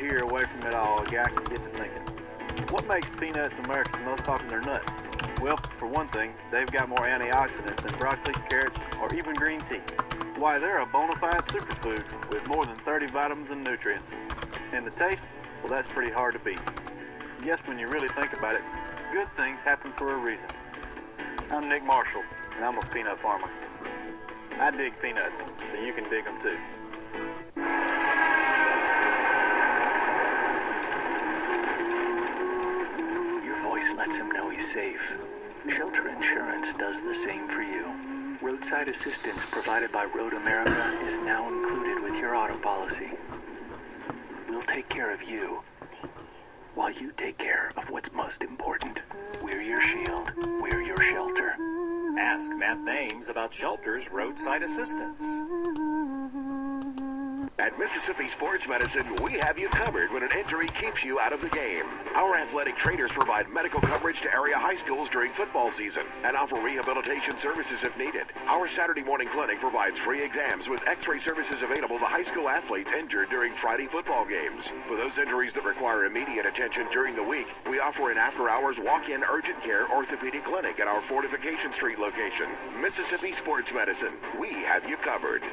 here away from it all, a guy can get to thinking, what makes peanuts America's most popular nut? Well, for one thing, they've got more antioxidants than broccoli, carrots, or even green tea. Why, they're a bona fide superfood with more than 30 vitamins and nutrients. And the taste? Well, that's pretty hard to beat. Yes, when you really think about it, good things happen for a reason. I'm Nick Marshall, and I'm a peanut farmer. I dig peanuts, so you can dig them too. Your voice lets him know he's safe. Shelter Insurance does the same for you. Roadside assistance provided by Road America is now included with your auto policy. We'll take care of you while you take care of what's most important. We're your shield. We're your shelter. Ask Matt Thames about Shelter's roadside assistance. At Mississippi Sports Medicine, we have you covered when an injury keeps you out of the game. Our athletic trainers provide medical coverage to area high schools during football season and offer rehabilitation services if needed. Our Saturday morning clinic provides free exams with x-ray services available to high school athletes injured during Friday football games. For those injuries that require immediate attention during the week, we offer an after-hours walk-in urgent care orthopedic clinic at our Fortification Street location. Mississippi Sports Medicine, we have you covered.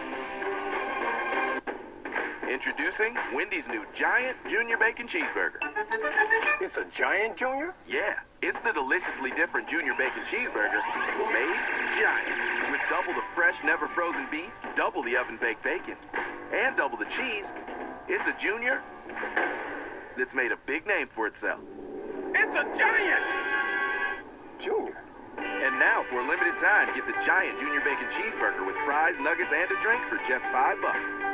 Introducing Wendy's new Giant Junior Bacon Cheeseburger. It's a Giant Junior? Yeah, it's the deliciously different Junior Bacon Cheeseburger made giant. With double the fresh, never frozen beef, double the oven-baked bacon, and double the cheese. It's a Junior that's made a big name for itself. It's a Giant! Junior? And now, for a limited time, get the Giant Junior Bacon Cheeseburger with fries, nuggets, and a drink for just $5.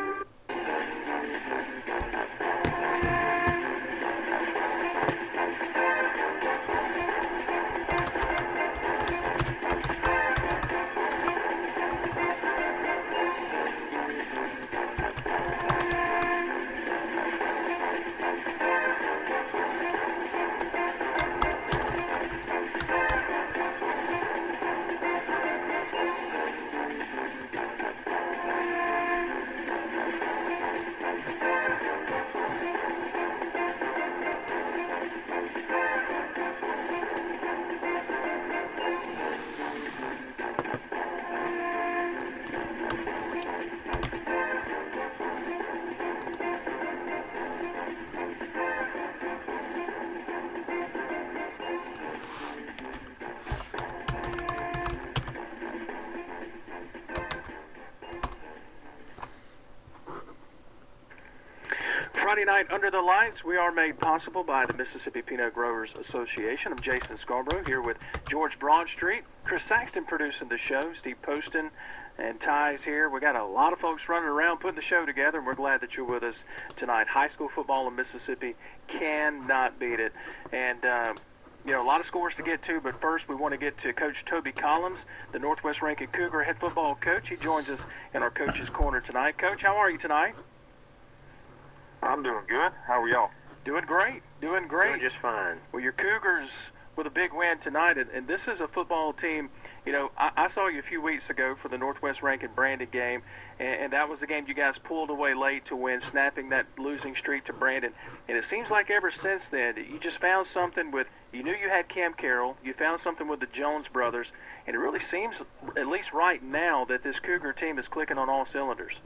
Friday night under the lights, we are made possible by the Mississippi Peanut Growers Association. I'm Jason Scarborough here with George Broadstreet, Chris Saxton producing the show, Steve Poston and Ty's here. We got a lot of folks running around putting the show together, and we're glad that you're with us tonight. High school football in Mississippi cannot beat it. And a lot of scores to get to, but first we want to get to Coach Toby Collins, the Northwest Rankin Cougar head football coach. He joins us in our Coach's Corner tonight. Coach, how are you tonight? I'm doing good. How are y'all? Doing great. Doing great. Doing just fine. Well, your Cougars with a big win tonight, and this is a football team. I saw you a few weeks ago for the Northwest Rankin Brandon game, and that was the game you guys pulled away late to win, snapping that losing streak to Brandon. And it seems like ever since then, you just found something with, you knew you had Cam Carroll, you found something with the Jones brothers, and it really seems, at least right now, that this Cougar team is clicking on all cylinders.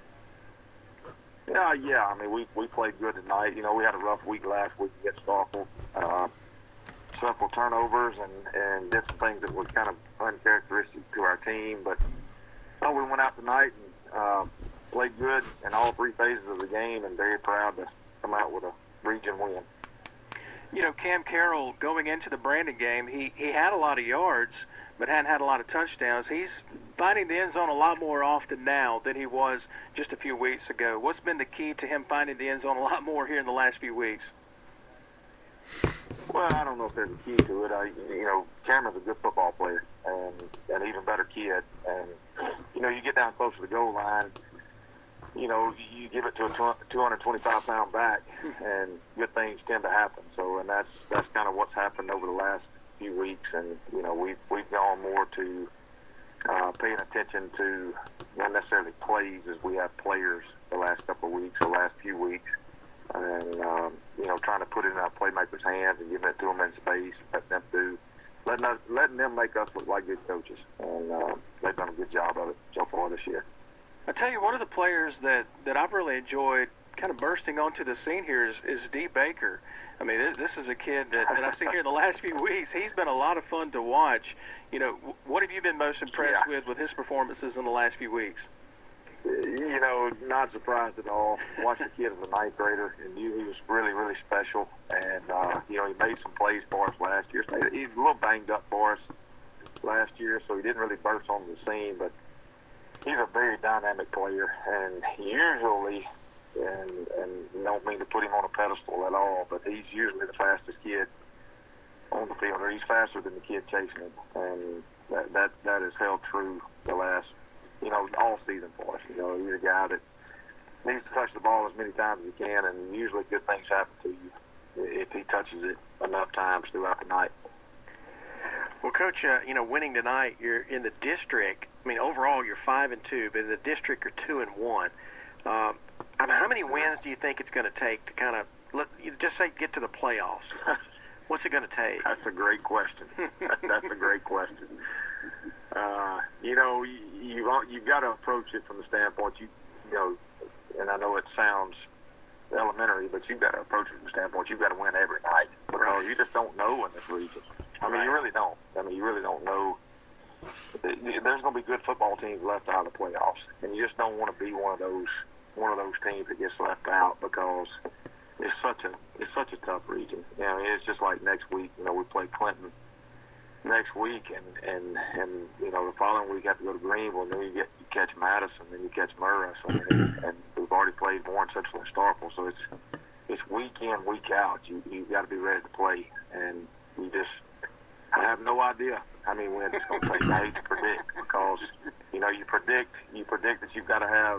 Yeah. I mean, we played good tonight. We had a rough week last week against Starkville. Several turnovers and did some things that were kind of uncharacteristic to our team. But we went out tonight and played good in all three phases of the game, and very proud to come out with a region win. Cam Carroll, going into the Brandon game, he had a lot of yards, but hadn't had a lot of touchdowns. He's finding the end zone a lot more often now than he was just a few weeks ago. What's been the key to him finding the end zone a lot more here in the last few weeks? Well, I don't know if there's a key to it. Cameron's a good football player and an even better kid. And, you get down close to the goal line, you give it to a 225-pound back, and good things tend to happen. So, and that's kind of what's happened over the last few weeks. And, we've gone more to paying attention to not necessarily plays as we have players the last couple of weeks, the last few weeks. and trying to put it in our playmakers' hands and giving it to them in space, letting them make us look like good coaches, and they've done a good job of it so far this year. I tell you, one of the players that I've really enjoyed kind of bursting onto the scene here is D. Baker. I mean, this is a kid that I've seen here in the last few weeks. He's been a lot of fun to watch. What have you been most impressed with his performances in the last few weeks? Not surprised at all. Watched the kid as a ninth grader and knew he was really, really special. And, he made some plays for us last year. So he's a little banged up for us last year, so he didn't really burst onto the scene. But he's a very dynamic player, and usually, and don't mean to put him on a pedestal at all, but he's usually the fastest kid on the field, or he's faster than the kid chasing him. And that has held true the last, all season for us. He's a guy that needs to touch the ball as many times as he can, and usually good things happen to you if he touches it enough times throughout the night. Well, Coach, winning tonight, you're in the district. I mean, overall, you're 5-2, but in the district, you're 2-1. How many wins do you think it's going to take to kind of get to the playoffs? What's it going to take? That's a great question. That's a great question. You've got to approach it from the standpoint, and I know it sounds elementary, but you've got to approach it from the standpoint you've got to win every night, because you just don't know in this region. You really don't. You really don't know. There's going to be good football teams left out of the playoffs, and you just don't want to be one of those teams that gets left out, because it's such a tough region. It's just like next week. We play Clinton next week, and the following week you have to go to Greenville, and then you catch Madison, then you catch Murrah, and we've already played Warren Central and Starkville, so it's week in, week out. You've got to be ready to play, and I have no idea how many wins it's going to take. I hate to predict, because you predict that you've got to have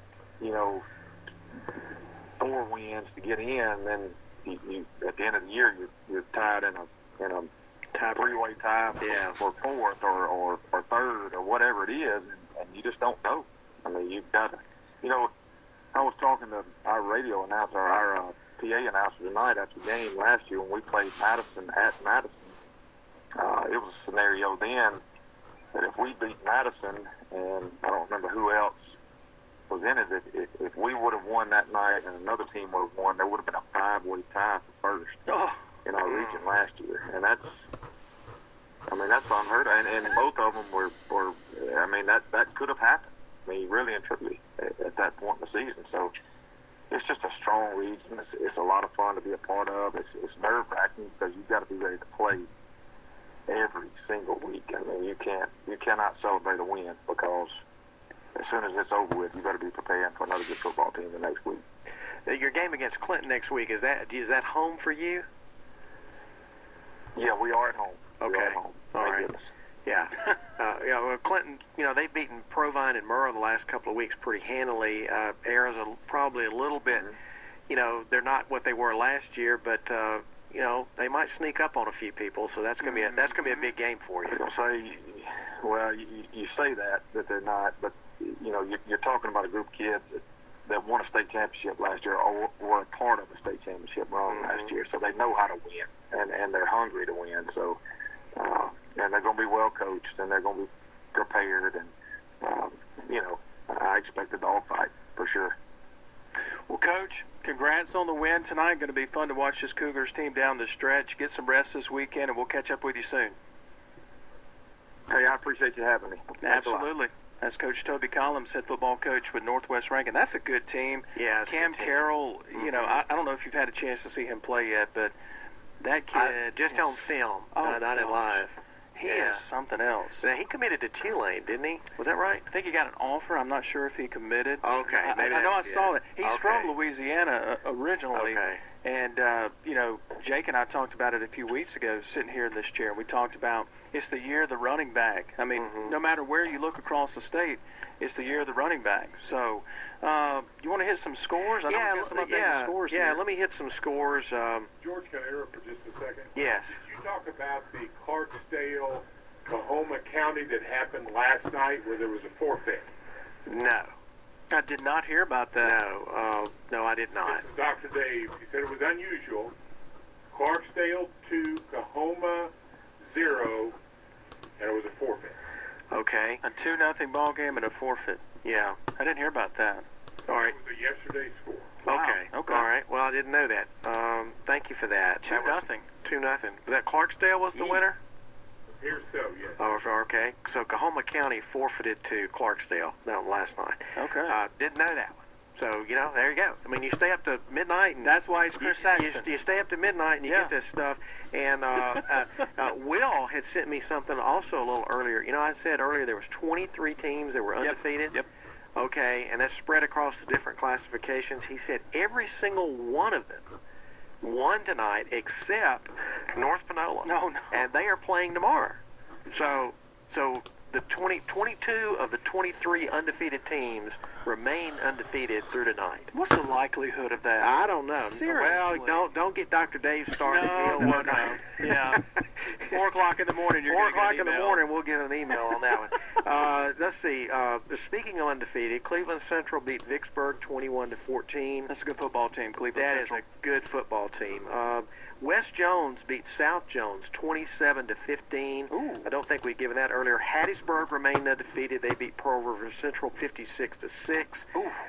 4 wins to get in, and then you at the end of the year you're tied in a three-way tie for fourth or third or whatever it is, and you just don't know. You've got to, I was talking to our radio announcer, our PA announcer tonight after the game last year when we played Madison at Madison. It was a scenario then that if we beat Madison, and I don't remember who else was in it, if we would have won that night and another team would have won, there would have been a 5-way tie for first in our region last year. And that's unheard of. And both of them were that could have happened. Really and truly at that point in the season. So it's just a strong region. It's a lot of fun to be a part of. It's nerve-wracking because you've got to be ready to play every single week. You cannot celebrate a win, because as soon as it's over with, you got to be preparing for another good football team the next week. Your game against Clinton next week, is that home for you? Yeah, we are at home. Okay. We are at home. All right. Goodness. Yeah. Well, Clinton, they've beaten Provine and Murrah the last couple of weeks pretty handily. Era's probably a little bit, they're not what they were last year, but they might sneak up on a few people, so that's gonna be a big game for you. You say that they're not, but you're talking about a group of kids that won a state championship last year, or were a part of a state championship run last year, so they know how to win, and they're hungry to win. So, and they're going to be well coached, and they're going to be prepared, and I expect a dogfight for sure. Well, Coach, congrats on the win tonight. Going to be fun to watch this Cougars team down the stretch. Get some rest this weekend, and we'll catch up with you soon. Hey, I appreciate you having me. Absolutely. That's Coach Toby Collins, head football coach with Northwest Rankin. That's a good team. Yeah, Cam Carroll, I don't know if you've had a chance to see him play yet, but that kid just on film, not in live. He is something else. Now, he committed to Tulane, didn't he? Was that right? I think he got an offer. I'm not sure if he committed. Okay. I know I saw that. He's from Louisiana originally. Okay. And, Jake and I talked about it a few weeks ago, sitting here in this chair. We talked about it's the year of the running back. No matter where you look across the state, it's the year of the running back. So, you want to hit some scores? I know we got some updated scores here. Let me hit some scores. George, can I interrupt for just a second? Yes. Did you talk about the Clarksdale, Coahoma County that happened last night where there was a forfeit? No. I did not hear about that. No, I did not. This is Dr. Dave. He said it was unusual. Clarksdale 2, Kahoma 0, and it was a forfeit. Okay. A 2-0 ball game and a forfeit. Yeah. I didn't hear about that. All right. It was a yesterday score. Wow. Okay. Okay. All right. Well, I didn't know that. Thank you for that. 2-0. 2-0. Was that Clarksdale was the winner? Appears so, yes. Oh, okay. So Kahoma County forfeited to Clarksdale last night. Okay. Didn't know that one. So, there you go. I mean, you stay up to midnight. And that's why it's Chris Saxton. You stay up to midnight and you get this stuff. And Will had sent me something also a little earlier. I said earlier there was 23 teams that were undefeated. Yep. Okay, and that's spread across the different classifications. He said every single one of them won tonight except North Panola. No. And they are playing tomorrow. So the 22 of the 23 undefeated teams remain undefeated through tonight. What's the likelihood of that? I don't know. Seriously. Well, don't get Dr. Dave started. No. Yeah. 4 o'clock in the morning. 4 o'clock in the morning, we'll get an email on that one. Let's see. Speaking of undefeated, Cleveland Central beat Vicksburg 21-14. That's a good football team, Cleveland That Central. is a good football team. West Jones beat South Jones 27-15. Ooh. I don't think we'd given that earlier. Hattiesburg remained undefeated. They beat Pearl River Central 56-6.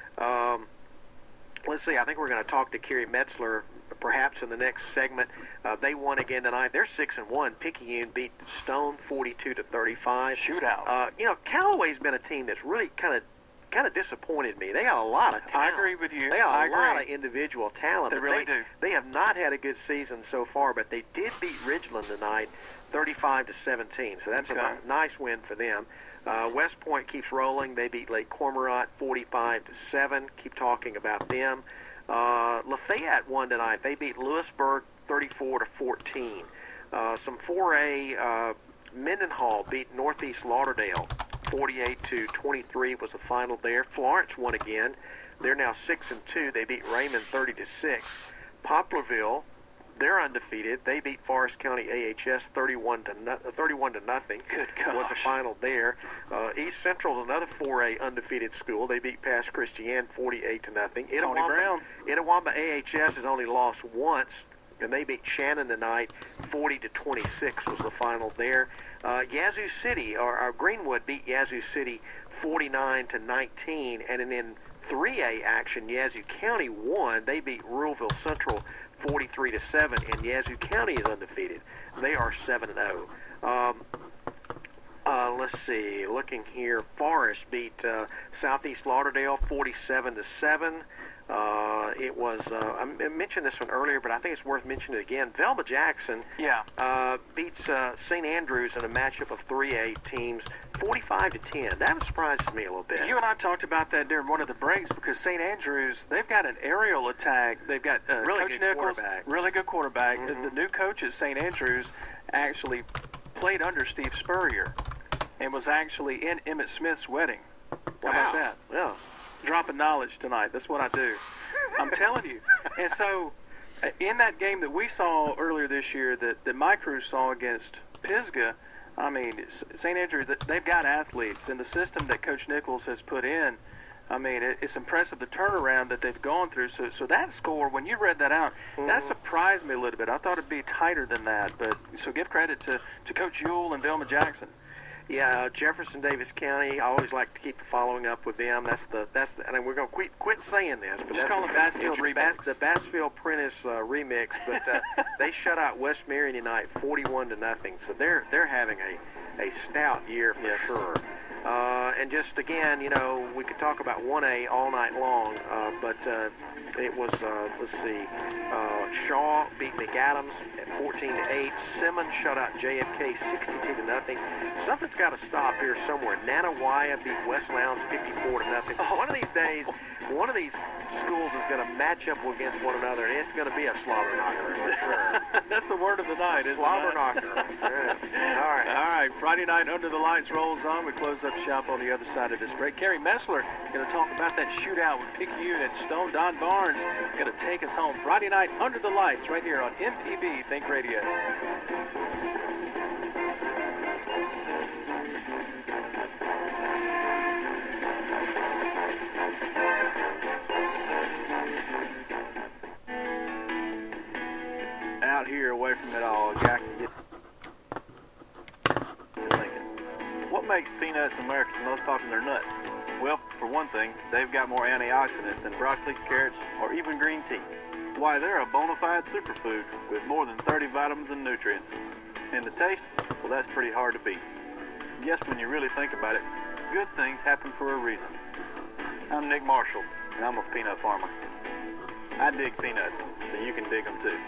Let's see. I think we're going to talk to Kerry Metzler perhaps in the next segment. They won again tonight. They're 6-1. Picayune beat Stone 42-35. Shootout. Callaway's been a team that's really kind of disappointed me. They got a lot of talent. I agree with you. They got a lot agree. of individual talent. They but really do. They have not had a good season so far, but they did beat Ridgeland tonight 35-17. So that's a nice win for them. West Point keeps rolling. They beat Lake Cormorant 45-7. Keep talking about them. Lafayette won tonight. They beat Lewisburg 34-14. Some 4A Mendenhall beat Northeast Lauderdale 48-23 was the final there. Florence won again. They're now 6-2. They beat Raymond 30-6. Poplarville, they're undefeated. They beat Forest County AHS 31-0. Good gosh. Was the final there. East Central is another 4A undefeated school. They beat Pass Christian 48-0. Tony Brown. Itawamba AHS has only lost once, and they beat Shannon tonight 40-26 was the final there. Yazoo City, or Greenwood beat Yazoo City 49-19, and in 3A action, Yazoo County won. They beat Ruralville Central 43-7, and Yazoo County is undefeated. They are 7-0. Let's see. Looking here, Forest beat Southeast Lauderdale 47-7. It was, I mentioned this one earlier, but I think it's worth mentioning it again. Velma Jackson beats St. Andrews in a matchup of 3A teams 45-10. That surprises me a little bit. You and I talked about that during one of the breaks because St. Andrews, they've got an aerial attack. They've got Coach Nichols, really good quarterback. Mm-hmm. The new coach at St. Andrews actually played under Steve Spurrier and was actually in Emmett Smith's wedding. How about that? Yeah. Dropping knowledge tonight. That's what I do. I'm telling you. And so, in that game that we saw earlier this year, that my crew saw against Pisgah, I mean, St. Andrew, they've got athletes, and the system that Coach Nichols has put in, I mean, it's impressive the turnaround that they've gone through. So that score, when you read that out, that surprised me a little bit. I thought it'd be tighter than that. But so give credit to Coach Ewell and Velma Jackson. Yeah, Jefferson Davis County. I always like to keep following up with them. That's the. And we're going to quit saying this, but just call it Bassfield remix. The Bassfield Prentice remix. But they shut out West Marion tonight, 41-0. So they're having a stout year for sure. And just again, we could talk about 1A all night long, but it was let's see, Shaw beat McAdams at 14-8. Simmons shut out JFK 62-0. Something's got to stop here somewhere. Nanawaya beat West Lowndes 54-0. One of these days, one of these schools is going to match up against one another, and it's going to be a slobber knocker. That's the word of the night, isn't it? Slobber knocker. Yeah. All right. Friday night Under the Lights rolls on. We close up shop on the other side of this break. Kerry Metzler going to talk about that shootout with Picayune and Stone. Don Barnes going to take us home. Friday night Under the Lights right here on MPB Think Radio. away from it all, a guy can get thinking, what makes peanuts America's most popular nut? Well, for one thing, they've got more antioxidants than broccoli, carrots, or even green tea. Why, they're a bona fide superfood with more than 30 vitamins and nutrients. And the taste? Well, that's pretty hard to beat. Yes, when you really think about it, good things happen for a reason. I'm Nick Marshall, and I'm a peanut farmer. I dig peanuts, so you can dig them too.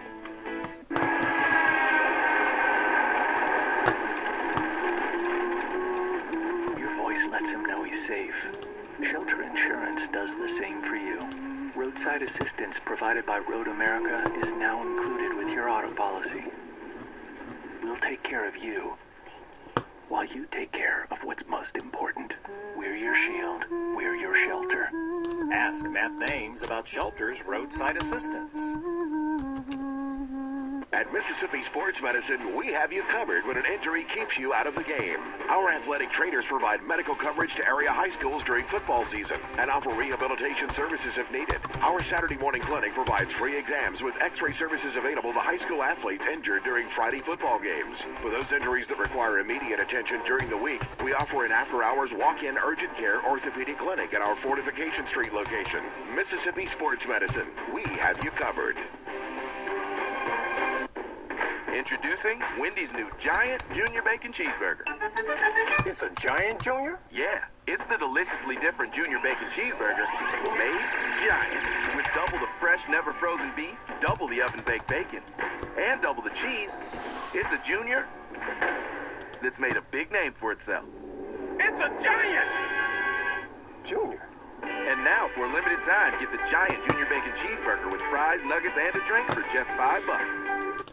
Your voice lets him know he's safe. Shelter Insurance does the same for you. Roadside assistance provided by Road America is now included with your auto policy. We'll take care of you while you take care of what's most important. We're your shield. We're your shelter. Ask Matt Thames about Shelter's roadside assistance. At Mississippi Sports Medicine, we have you covered when an injury keeps you out of the game. Our athletic trainers provide medical coverage to area high schools during football season and offer rehabilitation services if needed. Our Saturday morning clinic provides free exams with x-ray services available to high school athletes injured during Friday football games. For those injuries that require immediate attention during the week, we offer an after-hours walk-in urgent care orthopedic clinic at our Fortification Street location. Mississippi Sports Medicine, we have you covered. Introducing Wendy's new Giant Junior Bacon Cheeseburger. It's a Giant Junior? Yeah, it's the deliciously different Junior Bacon Cheeseburger made giant with double the fresh, never frozen beef, double the oven-baked bacon, and double the cheese. It's a Junior that's made a big name for itself. It's a Giant! Junior. And now, for a limited time, get the Giant Junior Bacon Cheeseburger with fries, nuggets, and a drink for just $5.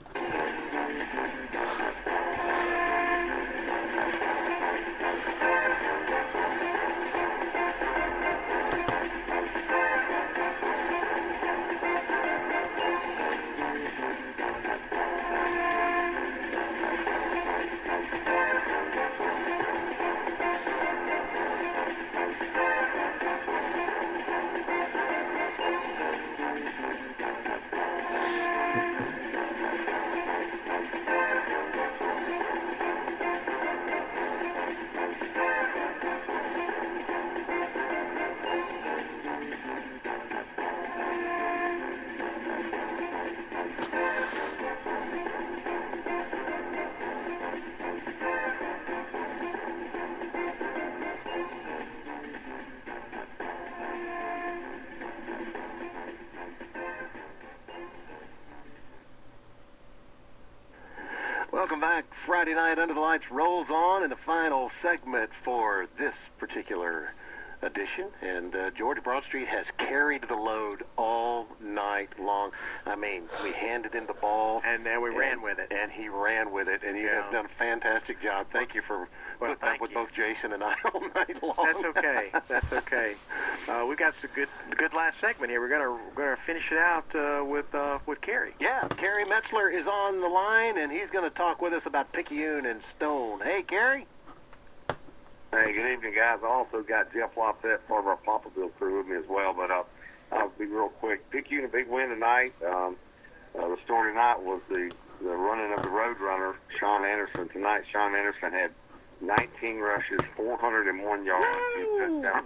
Welcome back. Friday night Under the Lights rolls on in the final segment for this particular edition. And George Broadstreet has carried the load all night long. I mean, we handed him the ball. And then we ran with it. And he ran with it. And you have done a fantastic job. Thank you for putting up with both Jason and I all night long. That's okay. That's okay. We got some good last segment here. We're gonna finish it out with Kerry. Yeah, Kerry Metzler is on the line, and he's going to talk with us about Picayune and Stone. Hey, Kerry. Hey, good evening, guys. I also got Jeff Lopset, part of our Poppleville crew, with me as well, but I'll be real quick. Picayune, a big win tonight. The story tonight was the running of the road runner, Sean Anderson. Tonight, Sean Anderson had 19 rushes, 401 yards, 2 touchdowns.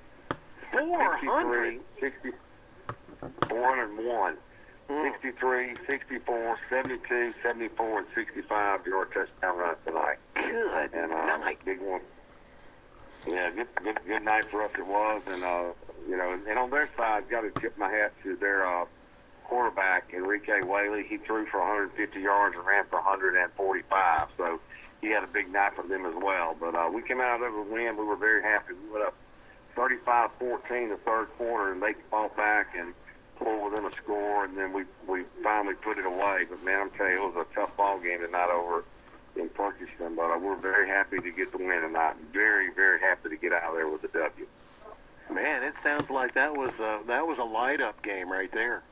401. 63, 64, 72, 74, and 65-yard touchdown runs tonight. Good night. Big one. Yeah, good night for us it was. And, and on their side, got to tip my hat to their quarterback, Enrique Whaley. He threw for 150 yards and ran for 145. So he had a big night for them as well. But we came out of a win. We were very happy. We went up 35-14 the third quarter, and they fought back and pulled within a score, and then we finally put it away. But, man, I'm telling you, it was a tough ball game tonight over in Perkiston. But we're very happy to get the win tonight. Very, very happy to get out of there with the W. Man, it sounds like that was a light-up game right there.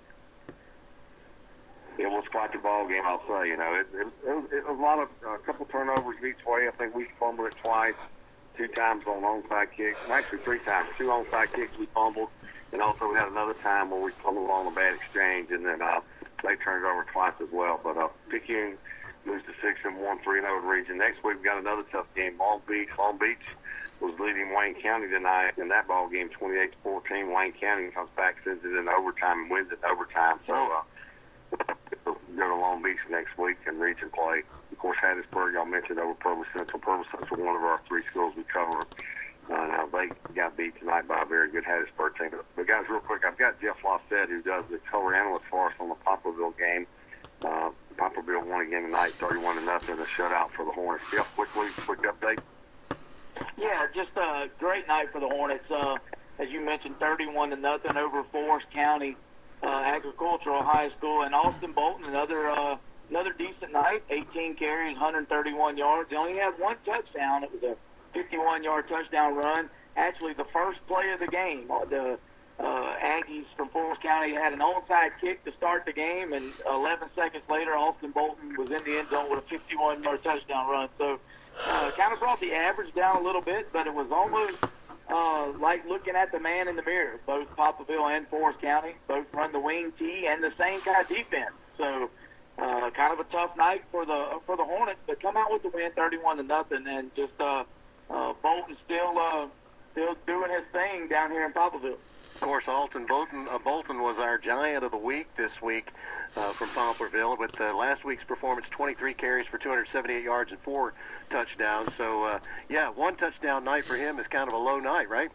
It was quite the ball game, I'll say. It was a couple turnovers each way. I think we fumbled it twice, 2 times on onside kicks. Actually, 3 times. 2 onside kicks we fumbled, and also we had another time where we fumbled on a bad exchange. And then they turned it over twice as well. But Picayune moves to 6-1, 3-0 in the region. Next week, we've got another tough game, Long Beach. Long Beach was leading Wayne County tonight in that ball game, 28-14. Wayne County comes back, sends it in overtime, and wins it in overtime. So we'll go to Long Beach next week and region play. Of course, Hattiesburg, y'all mentioned over Provo Central. Provo Central, one of our 3 schools we cover. Now they got beat tonight by a very good Hattiesburg team. But guys, real quick, I've got Jeff Lawsett, who does the color analyst for us on the Poplarville game. Poplarville won again tonight, 31-0, a shutout for the Hornets. Jeff, quick update. Yeah, just a great night for the Hornets. As you mentioned, 31-0 over Forest County Agricultural High School, and Austin Bolton, another decent night. 18 carries, 131 yards. They only had 1 touchdown. It was a 51-yard touchdown run. Actually, the first play of the game, the Aggies from Forest County had an onside kick to start the game, and 11 seconds later, Austin Bolton was in the end zone with a 51-yard touchdown run. So kind of brought the average down a little bit, but it was almost like looking at the man in the mirror. Both Poplarville and Forest County both run the wing tee and the same kind of defense. So kind of a tough night for the Hornets, but come out with the win, 31-0, and just Bolton still doing his thing down here in Poplarville. Of course, Bolton was our giant of the week this week from Poplarville. With last week's performance, 23 carries for 278 yards and 4 touchdowns. So, 1 touchdown night for him is kind of a low night, right?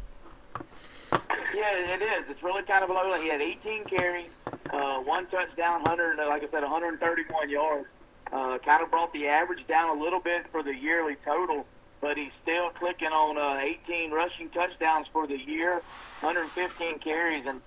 Yeah, it is. It's really kind of a low night. He had 18 carries, 1 touchdown, 131 yards. Kind of brought the average down a little bit for the yearly total, but he's still clicking on 18 rushing touchdowns for the year, 115 carries, and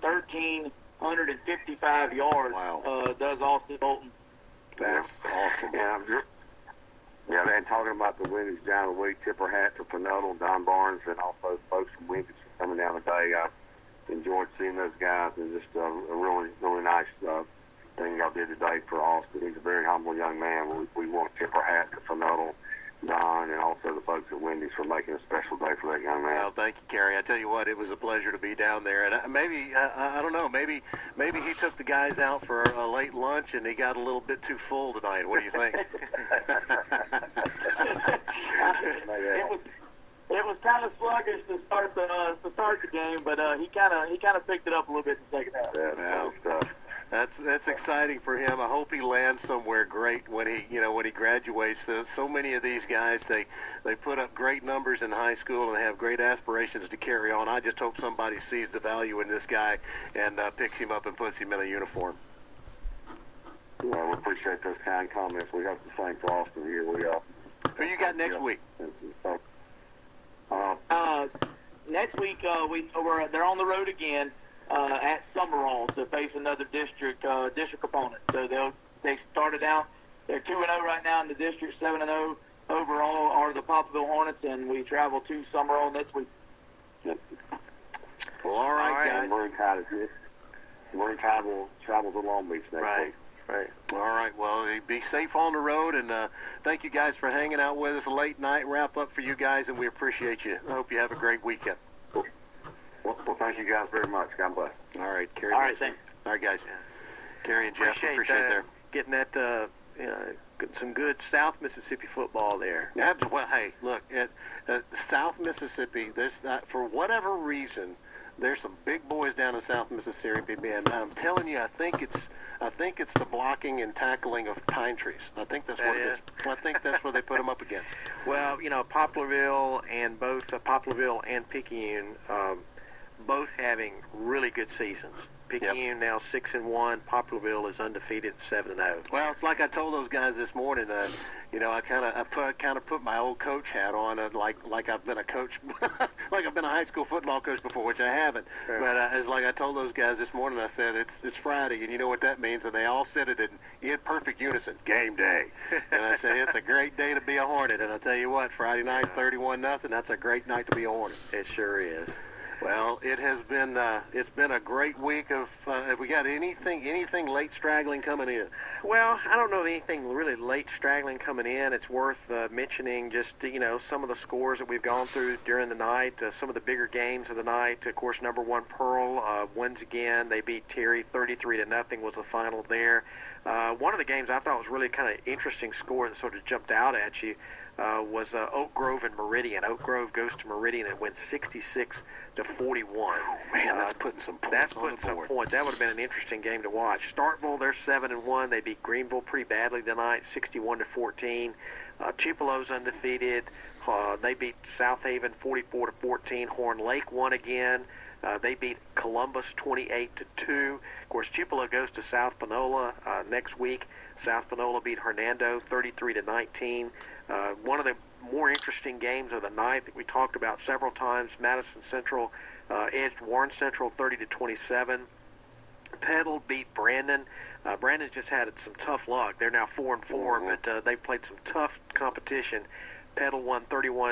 1,355 yards. Wow. Does Austin Bolton. That's awesome. Yeah, and talking about the Wendy's Giant of the Week, Tipper Hat to Pinodal, Don Barnes, and also folks from Wendy's coming down today. I enjoyed seeing those guys, and just a really, really nice thing y'all did today for Austin. He's a very humble young man. We want Tipper Hat to Pinodal, Don, and also the folks at Wendy's for making a special day for that young man. Well, thank you, Kerry. I tell you what, it was a pleasure to be down there. And maybe, I don't know, maybe he took the guys out for a late lunch and he got a little bit too full tonight. What do you think? It was kind of sluggish to start the game, but he kind of picked it up a little bit in the second half. Yeah, That's exciting for him. I hope he lands somewhere great when he graduates. So many of these guys, they put up great numbers in high school and they have great aspirations to carry on. I just hope somebody sees the value in this guy and picks him up and puts him in a uniform. Well, we appreciate those kind comments. We hope the same for Austin here. Who you got next week? Next week they're on the road again. At Summerall to face another district opponent. So they started out, they're 2-0 right now in the district, 7-0 overall are the Poplarville Hornets, and we travel to Summerall next week. Well, all right, guys. Marine Tide will travel to Long Beach next week. Right. All right. Well, be safe on the road, and thank you guys for hanging out with us. A late night wrap up for you guys, and we appreciate you. I hope you have a great weekend. Well, thank you guys very much. God bless. All right, Kerry. All right, thanks. All right, guys. Kerry and Jeff, appreciate that. Getting that some good South Mississippi football there. Well, hey, look, at South Mississippi, there's for whatever reason, there's some big boys down in South Mississippi, and I'm telling you, I think it's the blocking and tackling of pine trees. I think that's what it is. I think that's what they put them up against. Well, Poplarville and both Poplarville and Picayune, both having really good seasons. Picayune now 6-1. Poplarville is undefeated 7-0. Well, it's like I told those guys this morning. I kind of put my old coach hat on, like I've been a coach, like I've been a high school football coach before, which I haven't. Sure. But it's like I told those guys this morning. I said it's Friday, and you know what that means. And they all said it in perfect unison. Game day. And I said it's a great day to be a Hornet. And I tell you what, Friday night 31-0. That's a great night to be a Hornet. It sure is. Well, it has been it's been a great week of. Have we got anything late straggling coming in? Well, I don't know of anything really late straggling coming in. It's worth mentioning just some of the scores that we've gone through during the night. Some of the bigger games of the night. Of course, number one Pearl wins again. They beat Terry 33-0 was the final there. One of the games I thought was really kind of interesting score that sort of jumped out at you was Oak Grove and Meridian. Oak Grove goes to Meridian and wins 66-41. Man, that's putting some points. That's putting some points. That would have been an interesting game to watch. Starkville, they're 7-1. They beat Greenville pretty badly tonight, 61-14. Tupelo's undefeated. They beat South Haven 44-14. Horn Lake won again. They beat Columbus 28-2. Of course, Tupelo goes to South Panola next week. South Panola beat Hernando 33-19. One of the more interesting games of the night that we talked about several times, Madison Central edged Warren Central 30-27. Petal beat Brandon. Brandon's just had some tough luck. They're now 4-4, but they've played some tough competition. Petal won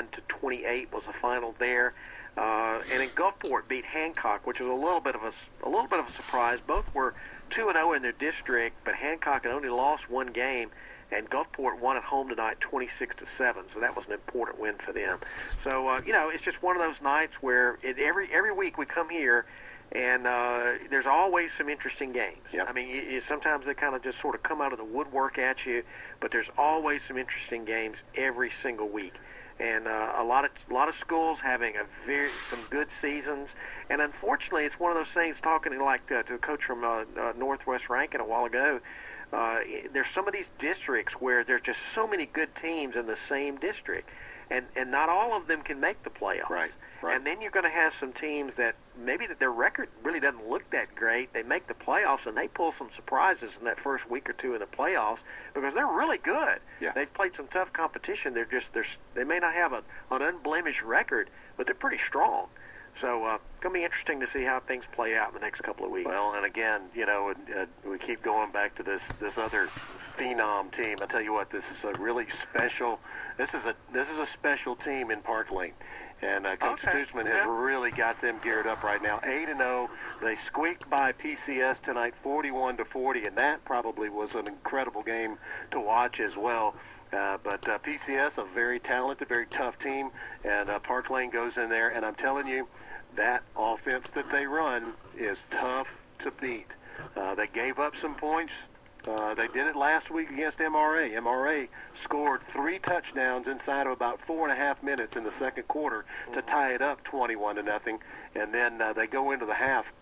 31-28 was the final there. And in Gulfport beat Hancock, which was a little bit of a surprise. Both were 2-0 in their district, but Hancock had only lost one game, and Gulfport won at home tonight 26-7. So that was an important win for them. So it's just one of those nights where every week we come here, and there's always some interesting games. Yep. I mean, sometimes they kind of just sort of come out of the woodwork at you, but there's always some interesting games every single week. And a lot of schools having some good seasons, and unfortunately, it's one of those things. Talking to the coach from Northwest Rankin a while ago, there's some of these districts where there's just so many good teams in the same district, and not all of them can make the playoffs. Right. And then you're going to have some teams that maybe that their record really doesn't look that great. They make the playoffs and they pull some surprises in that first week or two in the playoffs because they're really good. Yeah. They've played some tough competition. They may not have an unblemished record, but they're pretty strong. So it's going to be interesting to see how things play out in the next couple of weeks. Well, and again, we keep going back to this other phenom team. I tell you what, this is a really special. This is a special team in Park Lane, and Coach Stutzman has really got them geared up right now. 8-0. They squeaked by PCS tonight, 41-40, and that probably was an incredible game to watch as well. But PCS, a very talented, very tough team, and Park Lane goes in there, and I'm telling you, that offense that they run is tough to beat. They gave up some points. They did it last week against MRA. MRA scored 3 touchdowns inside of about 4.5 minutes in the second quarter to tie it up 21-0, and then they go into the half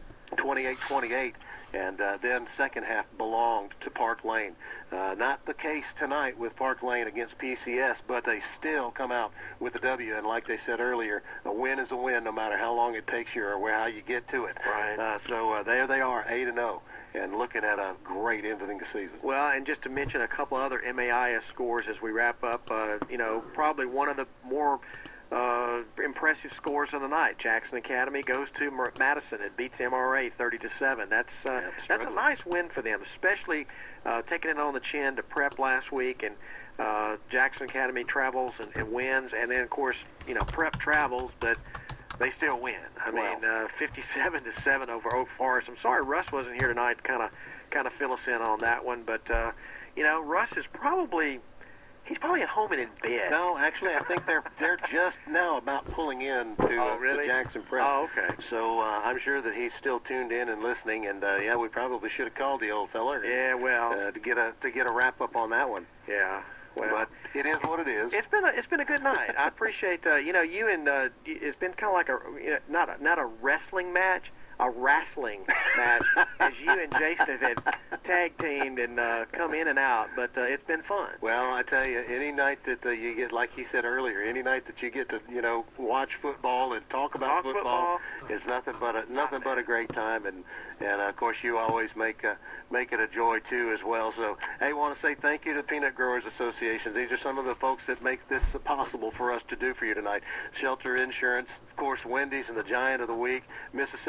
28-28. And then second half belonged to Park Lane. Not the case tonight with Park Lane against PCS, but they still come out with a W. And like they said earlier, a win is a win no matter how long it takes you or how you get to it. Right. So there they are, 8-0. And looking at a great end of the season. Well, and just to mention a couple other MAIS scores as we wrap up, probably one of the more impressive scores of the night. Jackson Academy goes to Madison and beats MRA 30-7. That's a nice win for them, especially taking it on the chin to Prep last week, and Jackson Academy travels and wins, and then of course Prep travels, but they still win. I mean, 57-7 over Oak Forest. I'm sorry Russ wasn't here tonight to kind of fill us in on that one, but Russ is probably. He's probably at home and in bed. No, actually, I think they're just now about pulling in to Jackson Prep. Oh, okay. So I'm sure that he's still tuned in and listening. And we probably should have called the old fella. Yeah, well, to get a wrap up on that one. Yeah. Well, but it is what it is. It's been a good night. I appreciate you and it's been kind of like not a wrestling match. A wrestling match as you and Jason have had tag teamed and come in and out, but it's been fun. Well, I tell you, any night that you get, like he said earlier, any night that you get to watch football and talk about football is nothing but a great time, and of course you always make it a joy too as well. So I want to say thank you to the Peanut Growers Association. These are some of the folks that make this possible for us to do for you tonight. Shelter Insurance, of course, Wendy's and the Giant of the Week, Mississippi Sports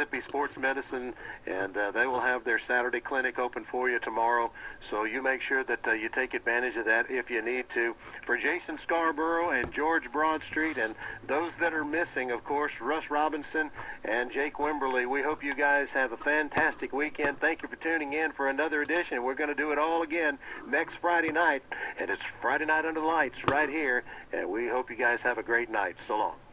Sports Medicine, and they will have their Saturday clinic open for you tomorrow. So you make sure that you take advantage of that if you need to. For Jason Scarborough and George Broadstreet, and those that are missing, of course, Russ Robinson and Jake Wimberly, we hope you guys have a fantastic weekend. Thank you for tuning in for another edition. We're going to do it all again next Friday night, and it's Friday Night Under the Lights right here, and we hope you guys have a great night. So long.